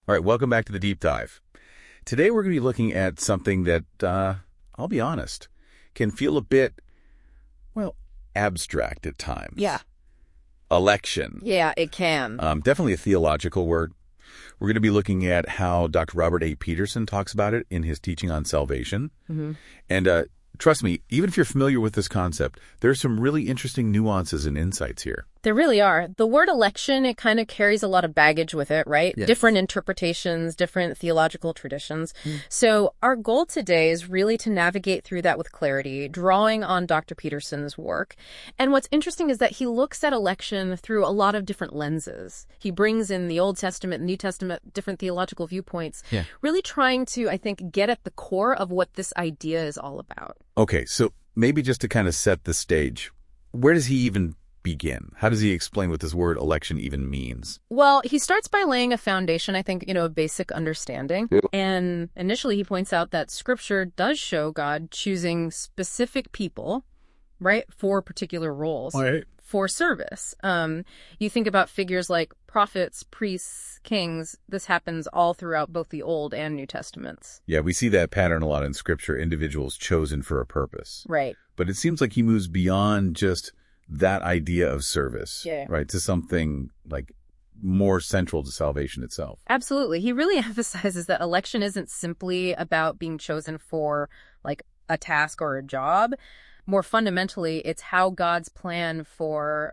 All right, welcome back to the Deep Dive. Today we're going to be looking at something that, I'll be honest, can feel a bit, well, abstract at times. Yeah. Election. Yeah, it can. Definitely a theological word. We're going to be looking at how Dr. Robert A. Peterson talks about it in his teaching on salvation. Mm-hmm. And trust me, even if you're familiar with this concept, there's some really interesting nuances and insights here. There really are. The word election, it kind of carries a lot of baggage with it, right? Yes. Different interpretations, different theological traditions. So our goal today is really to navigate through that with clarity, drawing on Dr. Peterson's work. And what's interesting is that he looks at election through a lot of different lenses. He brings in the Old Testament, New Testament, different theological viewpoints, really trying to, I think, get at the core of what this idea is all about. Okay, so maybe just to kind of set the stage, where does he even begin? How does he explain what this word election even means? Well, he starts by laying a foundation, I think, a basic understanding. And initially he points out that Scripture does show God choosing specific people, right, for particular roles, for service. You think about figures like prophets, priests, kings. This happens all throughout both the Old and New Testaments. Yeah, we see that pattern a lot in Scripture, individuals chosen for a purpose. Right. But it seems like he moves beyond just that idea of service, right, to something like more central to salvation itself. Absolutely. He really emphasizes that election isn't simply about being chosen for like a task or a job. More fundamentally, it's how God's plan for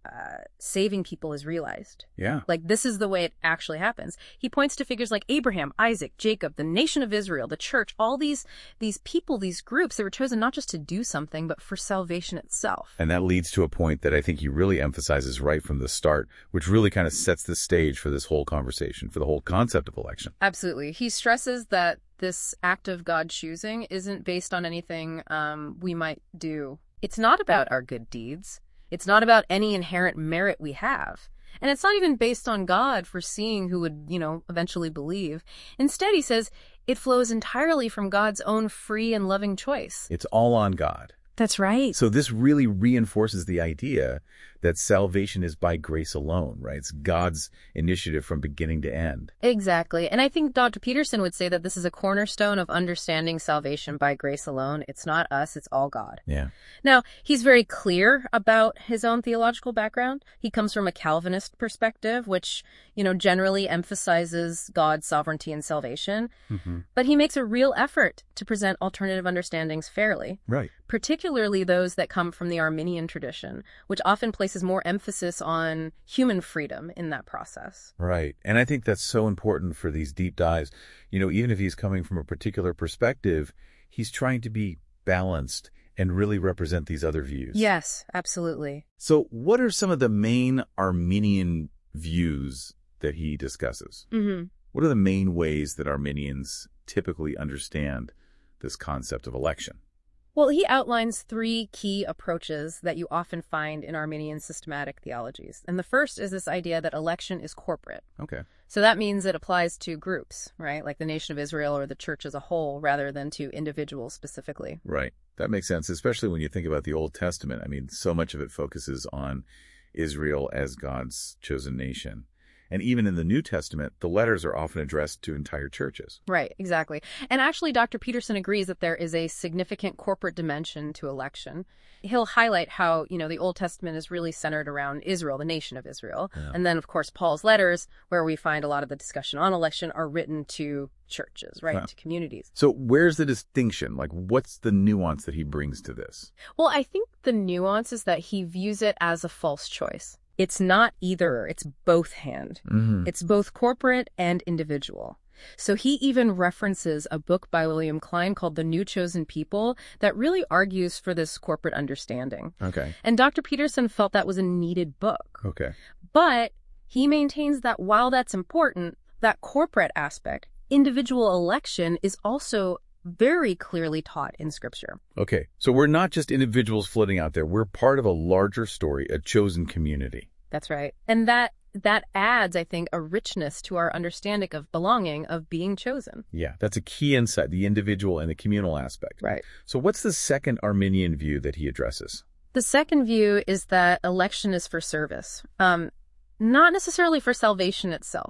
saving people is realized. Yeah. Like, this is the way it actually happens. He points to figures like Abraham, Isaac, Jacob, the nation of Israel, the church, all these people, these groups that were chosen not just to do something, but for salvation itself. And that leads to a point that I think he really emphasizes right from the start, which really kind of sets the stage for this whole conversation, for the whole concept of election. Absolutely. He stresses that this act of God choosing isn't based on anything we might do. It's not about our good deeds. It's not about any inherent merit we have. And it's not even based on God foreseeing who would, eventually believe. Instead, he says, it flows entirely from God's own free and loving choice. It's all on God. That's right. So this really reinforces the idea that salvation is by grace alone, right? It's God's initiative from beginning to end. Exactly. And I think Dr. Peterson would say that this is a cornerstone of understanding salvation by grace alone. It's not us, it's all God. Yeah. Now, he's very clear about his own theological background. He comes from a Calvinist perspective, which, generally emphasizes God's sovereignty and salvation. Mm-hmm. But he makes a real effort to present alternative understandings fairly. Right. Particularly those that come from the Arminian tradition, which often places more emphasis on human freedom in that process. Right. And I think that's so important for these deep dives. Even if he's coming from a particular perspective, he's trying to be balanced and really represent these other views. Yes, absolutely. So what are some of the main Arminian views that he discusses? Mm-hmm. What are the main ways that Arminians typically understand this concept of election? Well, he outlines 3 key approaches that you often find in Arminian systematic theologies. And the first is this idea that election is corporate. Okay. So that means it applies to groups, right? Like the nation of Israel or the church as a whole, rather than to individuals specifically. Right. That makes sense, especially when you think about the Old Testament. I mean, so much of it focuses on Israel as God's chosen nation. And even in the New Testament, the letters are often addressed to entire churches. Right, exactly. And actually, Dr. Peterson agrees that there is a significant corporate dimension to election. He'll highlight how, the Old Testament is really centered around Israel, the nation of Israel. Yeah. And then, of course, Paul's letters, where we find a lot of the discussion on election, are written to churches, right, to communities. So where's the distinction? Like, what's the nuance that he brings to this? Well, I think the nuance is that he views it as a false choice. It's not either. It's both hand. Mm-hmm. It's both corporate and individual. So he even references a book by William Klein called The New Chosen People that really argues for this corporate understanding. Okay. And Dr. Peterson felt that was a needed book. Okay. But he maintains that while that's important, that corporate aspect, individual election, is also very clearly taught in Scripture. Okay, so we're not just individuals floating out there. We're part of a larger story, a chosen community. That's right. And that adds, I think, a richness to our understanding of belonging, of being chosen. Yeah, that's a key insight, the individual and the communal aspect. Right. So what's the second Arminian view that he addresses? The second view is that election is for service, not necessarily for salvation itself.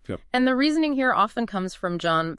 Yep. And the reasoning here often comes from John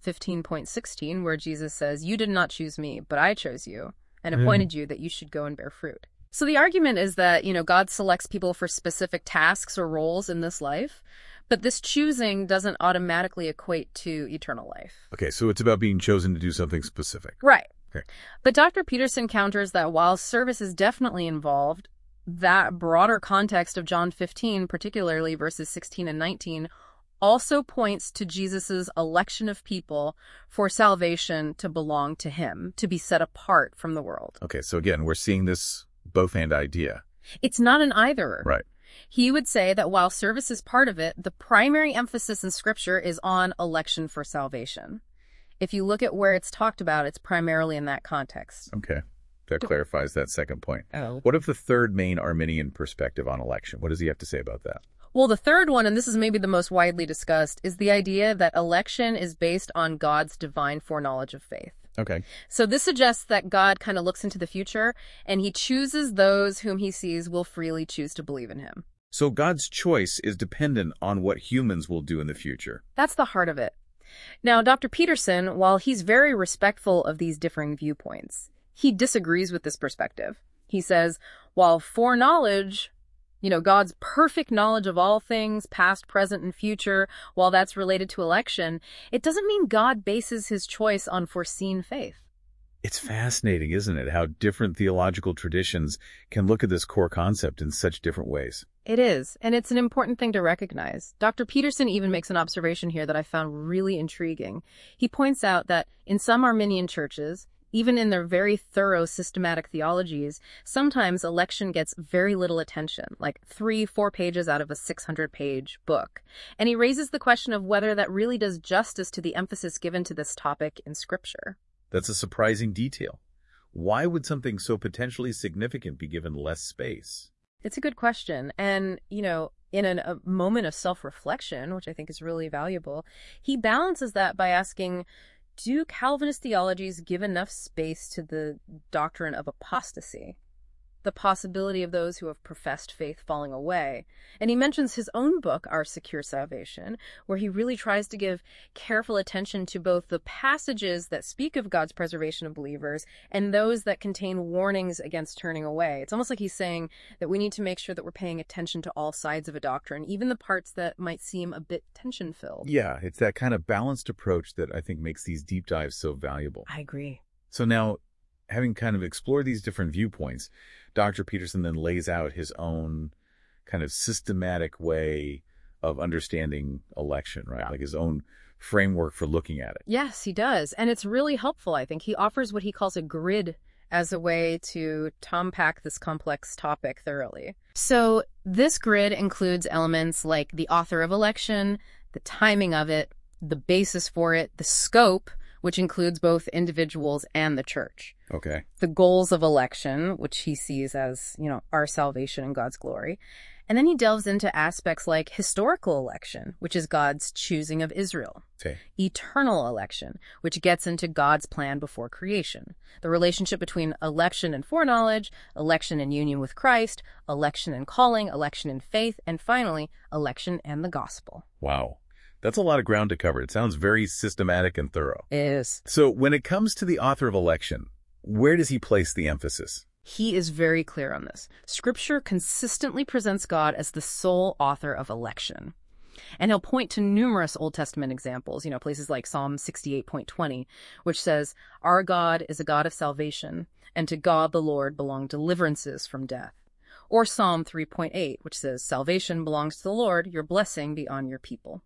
15:16, where Jesus says, "You did not choose me, but I chose you and appointed you that you should go and bear fruit." So the argument is that, God selects people for specific tasks or roles in this life, but this choosing doesn't automatically equate to eternal life. Okay, so it's about being chosen to do something specific. Right. Okay. But Dr. Peterson counters that while service is definitely involved, that broader context of John 15, particularly verses 16 and 19, also points to Jesus's election of people for salvation to belong to him, to be set apart from the world. Okay, so again, we're seeing this both-and idea. It's not an either. Right. He would say that while service is part of it, the primary emphasis in Scripture is on election for salvation. If you look at where it's talked about, it's primarily in that context. Okay, that clarifies that second point. Oh. What of the third main Arminian perspective on election? What does he have to say about that? Well, the third one, and this is maybe the most widely discussed, is the idea that election is based on God's divine foreknowledge of faith. Okay. So this suggests that God kind of looks into the future, and he chooses those whom he sees will freely choose to believe in him. So God's choice is dependent on what humans will do in the future. That's the heart of it. Now, Dr. Peterson, while he's very respectful of these differing viewpoints, he disagrees with this perspective. He says, while foreknowledge, God's perfect knowledge of all things, past, present, and future, while that's related to election, it doesn't mean God bases his choice on foreseen faith. It's fascinating, isn't it, how different theological traditions can look at this core concept in such different ways. It is, and it's an important thing to recognize. Dr. Peterson even makes an observation here that I found really intriguing. He points out that in some Arminian churches, even in their very thorough systematic theologies, sometimes election gets very little attention, like 3-4 pages out of a 600-page book. And he raises the question of whether that really does justice to the emphasis given to this topic in Scripture. That's a surprising detail. Why would something so potentially significant be given less space? It's a good question. And, in a moment of self-reflection, which I think is really valuable, he balances that by asking, do Calvinist theologies give enough space to the doctrine of apostasy, the possibility of those who have professed faith falling away? And he mentions his own book, Our Secure Salvation, where he really tries to give careful attention to both the passages that speak of God's preservation of believers and those that contain warnings against turning away. It's almost like he's saying that we need to make sure that we're paying attention to all sides of a doctrine, even the parts that might seem a bit tension-filled. Yeah, it's that kind of balanced approach that I think makes these deep dives so valuable. I agree. So now, having kind of explored these different viewpoints, Dr. Peterson then lays out his own kind of systematic way of understanding election, right? Yeah. Like his own framework for looking at it. Yes, he does. And it's really helpful, I think. He offers what he calls a grid as a way to unpack this complex topic thoroughly. So this grid includes elements like the author of election, the timing of it, the basis for it, the scope, which includes both individuals and the church. Okay. The goals of election, which he sees as, our salvation and God's glory. And then he delves into aspects like historical election, which is God's choosing of Israel. Okay. Eternal election, which gets into God's plan before creation. The relationship between election and foreknowledge, election and union with Christ, election and calling, election and faith, and finally, election and the gospel. Wow. That's a lot of ground to cover. It sounds very systematic and thorough. It is. So when it comes to the author of election, where does he place the emphasis? He is very clear on this. Scripture consistently presents God as the sole author of election. And he'll point to numerous Old Testament examples, places like Psalm 68.20, which says, "Our God is a God of salvation, and to God the Lord belong deliverances from death." Or Psalm 3.8, which says, "Salvation belongs to the Lord, your blessing be on your people."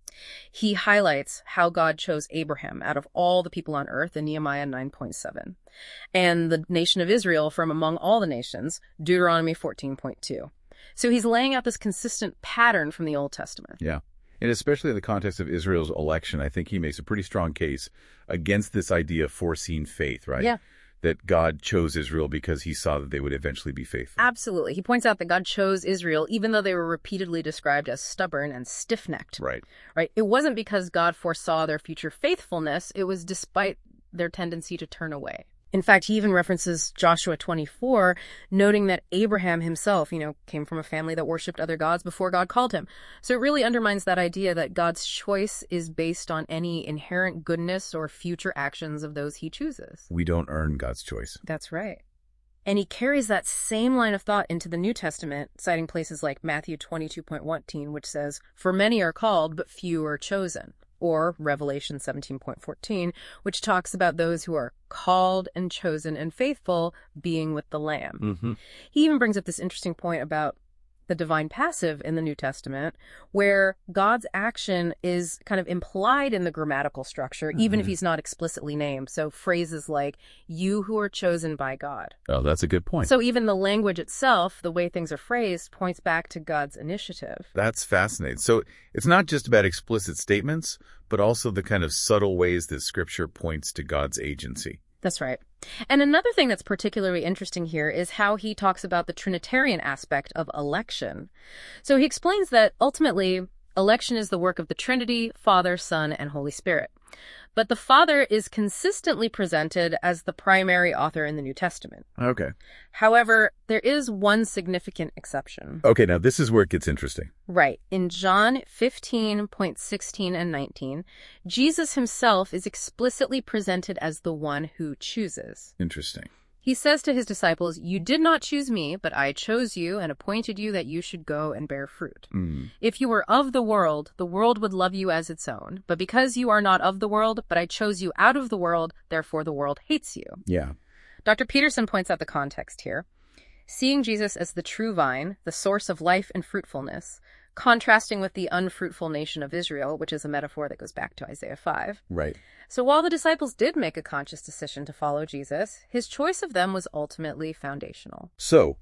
He highlights how God chose Abraham out of all the people on earth in Nehemiah 9.7, and the nation of Israel from among all the nations, Deuteronomy 14.2. So he's laying out this consistent pattern from the Old Testament. Yeah. And especially in the context of Israel's election, I think he makes a pretty strong case against this idea of foreseen faith, right? Yeah. That God chose Israel because he saw that they would eventually be faithful. Absolutely. He points out that God chose Israel even though they were repeatedly described as stubborn and stiff-necked. Right. Right? It wasn't because God foresaw their future faithfulness. It was despite their tendency to turn away. In fact, he even references Joshua 24, noting that Abraham himself, came from a family that worshipped other gods before God called him. So it really undermines that idea that God's choice is based on any inherent goodness or future actions of those he chooses. We don't earn God's choice. That's right. And he carries that same line of thought into the New Testament, citing places like Matthew 22.14, which says, "For many are called, but few are chosen." Or Revelation 17.14, which talks about those who are called and chosen and faithful being with the Lamb. Mm-hmm. He even brings up this interesting point about the divine passive in the New Testament, where God's action is kind of implied in the grammatical structure, even if he's not explicitly named. So phrases like, "you who are chosen by God." Oh, that's a good point. So even the language itself, the way things are phrased, points back to God's initiative. That's fascinating. So it's not just about explicit statements, but also the kind of subtle ways that Scripture points to God's agency. That's right. And another thing that's particularly interesting here is how he talks about the Trinitarian aspect of election. So he explains that ultimately, election is the work of the Trinity, Father, Son, and Holy Spirit. But the Father is consistently presented as the primary author in the New Testament. Okay. However, there is one significant exception. Okay, now this is where it gets interesting. Right. In John 15.16 and 19, Jesus himself is explicitly presented as the one who chooses. Interesting. He says to his disciples, "You did not choose me, but I chose you and appointed you that you should go and bear fruit. If you were of the world would love you as its own. But because you are not of the world, but I chose you out of the world, therefore the world hates you." Yeah. Dr. Peterson points out the context here. Seeing Jesus as the true vine, the source of life and fruitfulness, contrasting with the unfruitful nation of Israel, which is a metaphor that goes back to Isaiah 5. Right. So while the disciples did make a conscious decision to follow Jesus, his choice of them was ultimately foundational. So,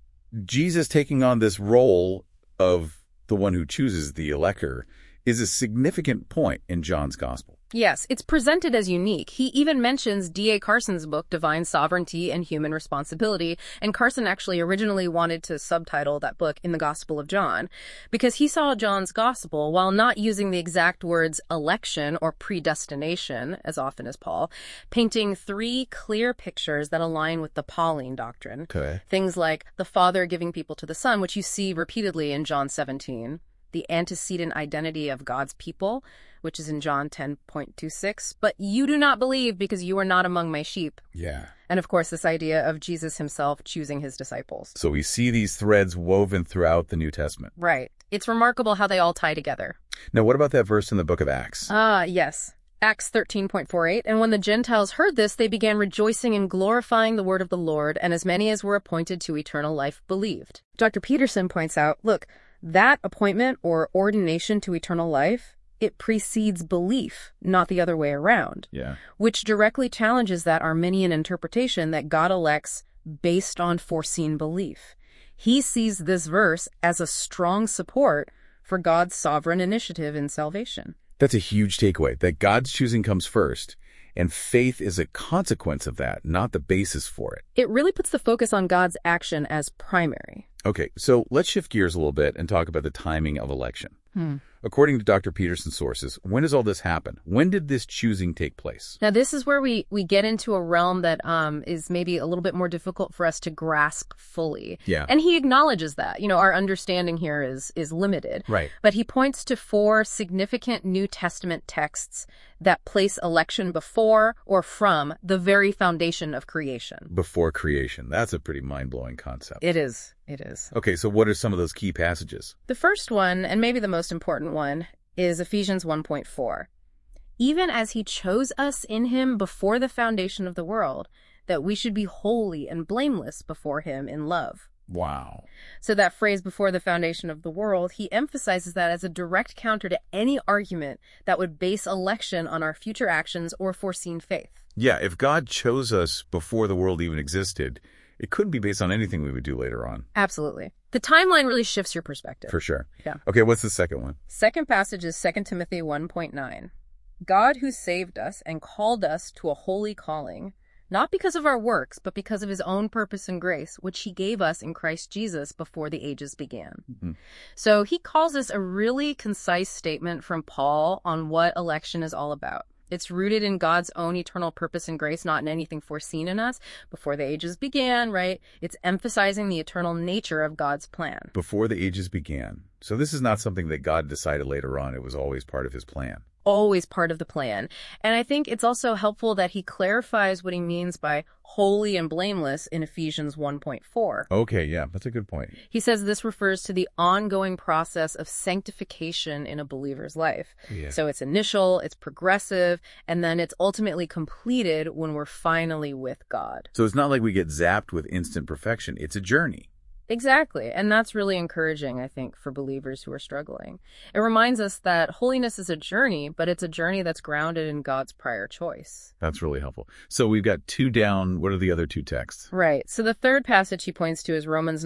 Jesus taking on this role of the one who chooses the elector is a significant point in John's gospel. Yes, it's presented as unique. He even mentions D.A. Carson's book, Divine Sovereignty and Human Responsibility, and Carson actually originally wanted to subtitle that book In the Gospel of John, because he saw John's gospel, while not using the exact words election or predestination as often as Paul, painting three clear pictures that align with the Pauline doctrine. Okay. Things like the Father giving people to the Son, which you see repeatedly in John 17, the antecedent identity of God's people, which is in John 10.26, "But you do not believe because you are not among my sheep." Yeah. And of course, this idea of Jesus himself choosing his disciples. So we see these threads woven throughout the New Testament. Right. It's remarkable how they all tie together. Now, what about that verse in the book of Acts? Yes. Acts 13.48, "And when the Gentiles heard this, they began rejoicing and glorifying the word of the Lord, and as many as were appointed to eternal life believed." Dr. Peterson points out, look, that appointment or ordination to eternal life, it precedes belief, not the other way around. Yeah. Which directly challenges that Arminian interpretation that God elects based on foreseen belief. He sees this verse as a strong support for God's sovereign initiative in salvation. That's a huge takeaway, that God's choosing comes first, and faith is a consequence of that, not the basis for it. It really puts the focus on God's action as primary. Okay, so let's shift gears a little bit and talk about the timing of election. According to Dr. Peterson's sources, when does all this happen? When did this choosing take place? Now, this is where we get into a realm that is maybe a little bit more difficult for us to grasp fully. Yeah. And he acknowledges that. Our understanding here is limited. Right. But he points to 4 significant New Testament texts that place election before or from the very foundation of creation. Before creation. That's a pretty mind-blowing concept. It is. It is. Okay, so what are some of those key passages? The first one, and maybe the most important one, is Ephesians 1.4. "Even as he chose us in him before the foundation of the world, that we should be holy and blameless before him in love." Wow. So that phrase, "before the foundation of the world," he emphasizes that as a direct counter to any argument that would base election on our future actions or foreseen faith. Yeah, if God chose us before the world even existed, it couldn't be based on anything we would do later on. Absolutely. The timeline really shifts your perspective. For sure. Yeah. Okay, what's the second one? Second passage is 2 Timothy 1.9. "God who saved us and called us to a holy calling, not because of our works, but because of his own purpose and grace, which he gave us in Christ Jesus before the ages began." So he calls this a really concise statement from Paul on what election is all about. It's rooted in God's own eternal purpose and grace, not in anything foreseen in us before the ages began, right? It's emphasizing the eternal nature of God's plan. Before the ages began. So this is not something that God decided later on. It was always part of his plan. Always part of the plan. And I think it's also helpful that he clarifies what he means by holy and blameless in Ephesians 1.4. Okay, yeah, that's a good point. He says this refers to the ongoing process of sanctification in a believer's life. Yeah. So it's initial, it's progressive, and then it's ultimately completed when we're finally with God. So it's not like we get zapped with instant perfection. It's a journey. Exactly. And that's really encouraging, I think, for believers who are struggling. It reminds us that holiness is a journey, but it's a journey that's grounded in God's prior choice. That's really helpful. So we've got 2 down. What are the other 2 texts? Right. So the third passage he points to is Romans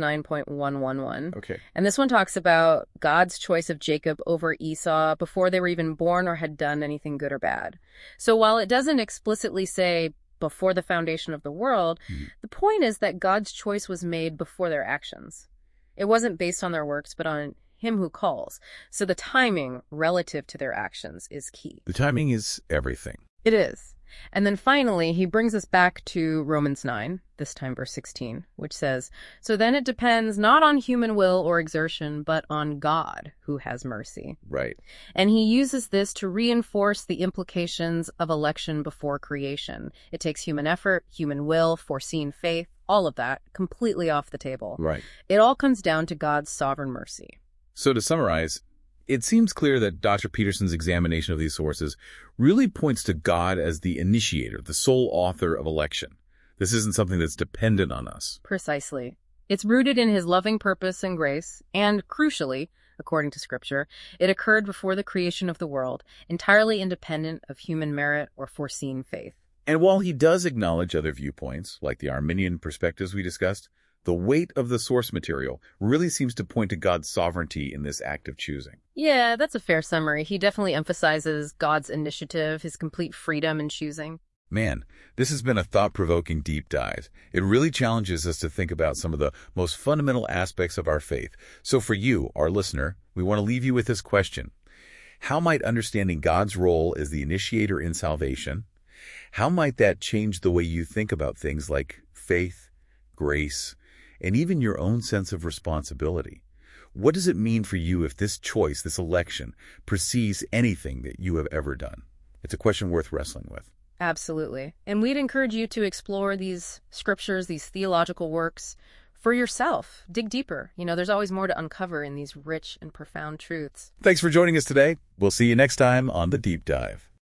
9.111. Okay. And this one talks about God's choice of Jacob over Esau before they were even born or had done anything good or bad. So while it doesn't explicitly say before the foundation of the world, the point is that God's choice was made before their actions. It wasn't based on their works, but on him who calls. So the timing relative to their actions is key. The timing is everything. It is. And then finally, he brings us back to Romans 9, this time verse 16, which says, "So then it depends not on human will or exertion, but on God who has mercy." Right. And he uses this to reinforce the implications of election before creation. It takes human effort, human will, foreseen faith, all of that completely off the table. Right. It all comes down to God's sovereign mercy. So to summarize, it seems clear that Dr. Peterson's examination of these sources really points to God as the initiator, the sole author of election. This isn't something that's dependent on us. Precisely. It's rooted in his loving purpose and grace, and crucially, according to Scripture, it occurred before the creation of the world, entirely independent of human merit or foreseen faith. And while he does acknowledge other viewpoints, like the Arminian perspectives we discussed, the weight of the source material really seems to point to God's sovereignty in this act of choosing. Yeah, that's a fair summary. He definitely emphasizes God's initiative, his complete freedom in choosing. Man, this has been a thought-provoking deep dive. It really challenges us to think about some of the most fundamental aspects of our faith. So for you, our listener, we want to leave you with this question. How might understanding God's role as the initiator in salvation, how might that change the way you think about things like faith, grace, and even your own sense of responsibility? What does it mean for you if this choice, this election, precedes anything that you have ever done? It's a question worth wrestling with. Absolutely. And we'd encourage you to explore these scriptures, these theological works for yourself. Dig deeper. There's always more to uncover in these rich and profound truths. Thanks for joining us today. We'll see you next time on The Deep Dive.